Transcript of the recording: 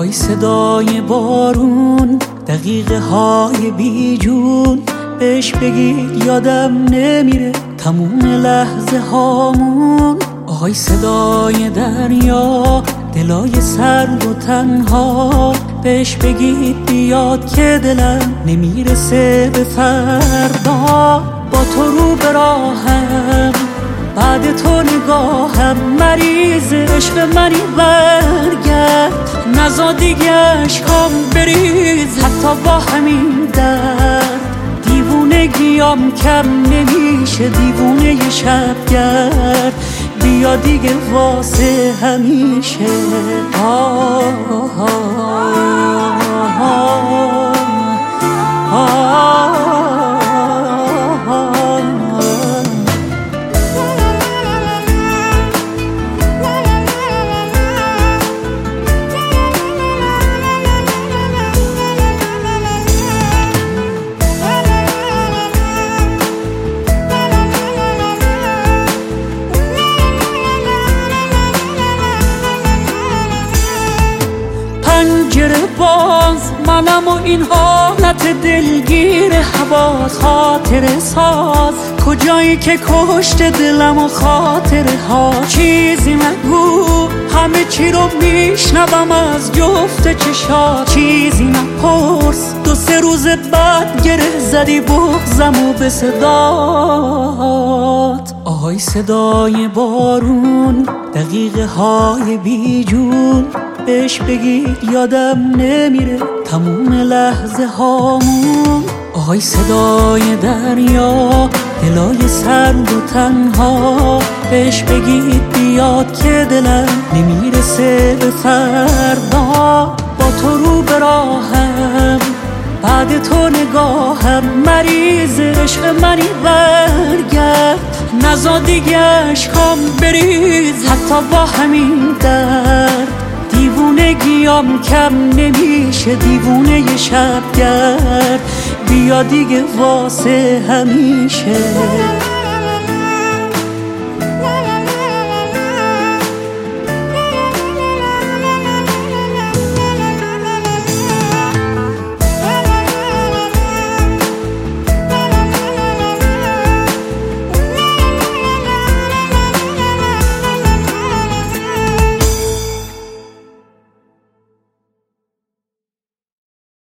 آهای صدای بارون، دقیقه های بیجون، بهش بگید یادم نمیره تموم لحظه هامون. آهای صدای دریا، دلای سرد و تنها، بهش بگید بیاد که دلم نمیرسه به فردا. با تو رو به راهم، بعد تو نگاهم، مریض عشق منی برگرد، نزا دیگه عشقام بریز حتی با همین درد. دیوونگیام کم نمیشه، دیوونه ی شبگرد، بیا دیگه واسه همیشه. پنجره باز منم و این حالت دلگیر حواس، خاطر ساز کجایی که کشت دلم و خاطره ها. چیزی مگو، همه چی رو میشنوم از جفت چشات. چیزی نپرس، 2-3 روز بعد گره زدی بغضم و به صدات. آهای صدای بارون، دقیقه های بیجون، بهش بگید یادم نمیره تموم لحظه هامون. آهای صدای دریا، دلای سرد و تنها، بهش بگید بیاد که دلم نمیرسه به فردا. با تو رو به راهم، بعد تو نگاهم، مریض عشق منی برگرد، نزا دیگه عشقام بریز حتی با همین درد. دیوونگیام کم نمیشه، دیوونه ی شبگرد، بیا دیگه واسه همیشه.